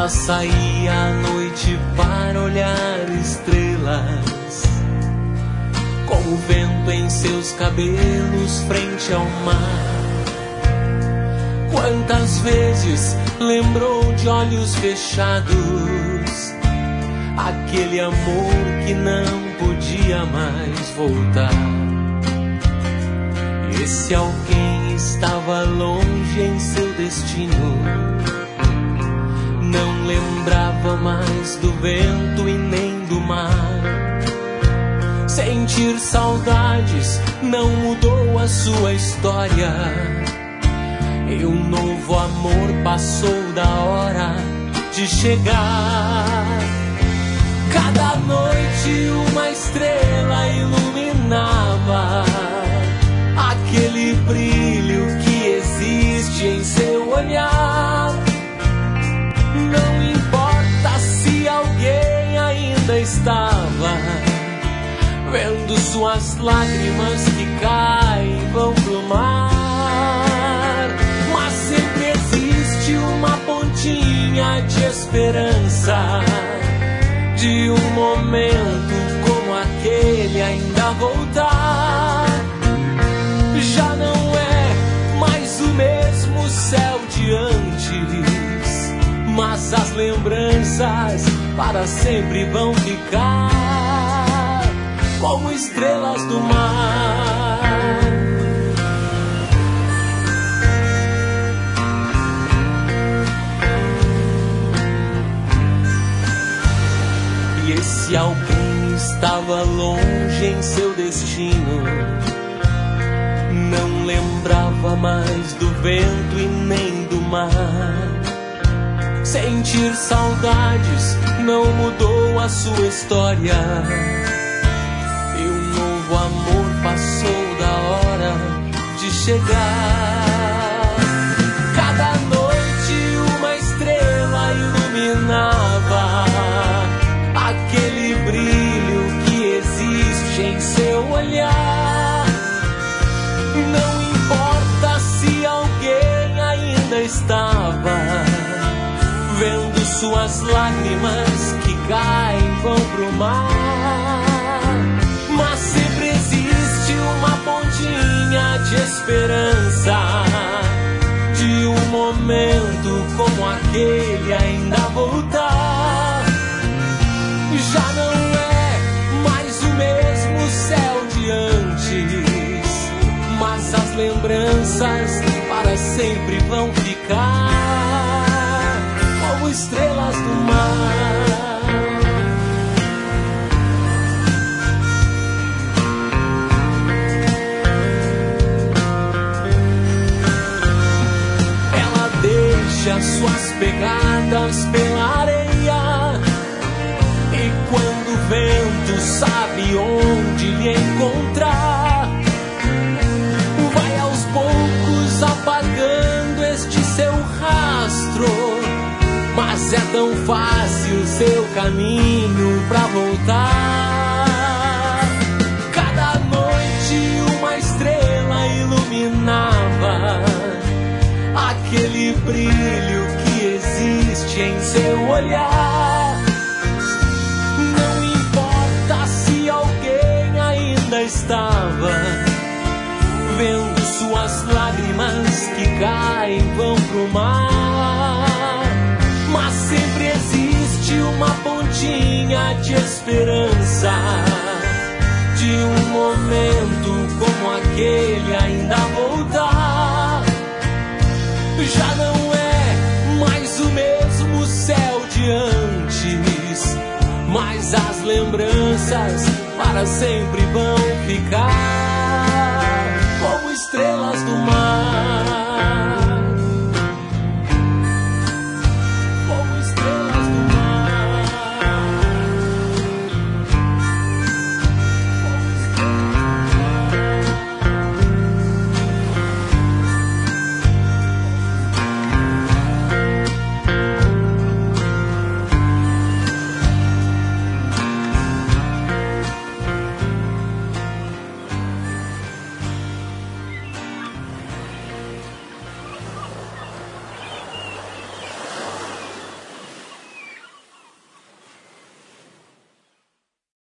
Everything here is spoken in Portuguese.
Ela saía à noite para olhar estrelas, com o vento em seus cabelos frente ao mar. Quantas vezes lembrou de olhos fechados aquele amor que não podia mais voltar. Esse alguém estava longe em seu destino, não lembrava mais do vento e nem do mar. Sentir saudades não mudou a sua história, e um novo amor passou da hora de chegar. Cada noite uma estrela iluminava aquele brilho que existe em seu olhar. Não importa se alguém ainda estava vendo suas lágrimas que caem e vão pro mar, mas sempre existe uma pontinha de esperança, de um momento como aquele ainda voltar. Já não é mais o mesmo céu de antes, mas as lembranças para sempre vão ficar como estrelas do mar. E esse alguém estava longe em seu destino, não lembrava mais do vento e nem do mar. Sentir saudades não mudou a sua história, e um novo amor passou da hora de chegar. Cada noite uma estrela iluminava aquele brilho que existe em seu olhar. Não importa se alguém ainda estava vendo suas lágrimas que caem e vão pro mar, mas sempre existe uma pontinha de esperança, de um momento como aquele ainda voltar. Já não é mais o mesmo céu de antes, mas as lembranças para sempre vão ficar como estrelas do mar. Ela deixa suas pegadas pela areia, e quando o vento sabe onde lhe encontrar, vai aos poucos apagando este seu rastro. Mas é tão fácil seu caminho pra voltar. Cada noite uma estrela iluminava aquele brilho que existe em seu olhar. Não importa se alguém ainda estava vendo suas lágrimas que caem e vão pro mar, mas sempre existe uma pontinha de esperança, de um momento como aquele ainda voltar. Já não é mais o mesmo céu de antes, mas as lembranças para sempre vão ficar como estrelas do mar.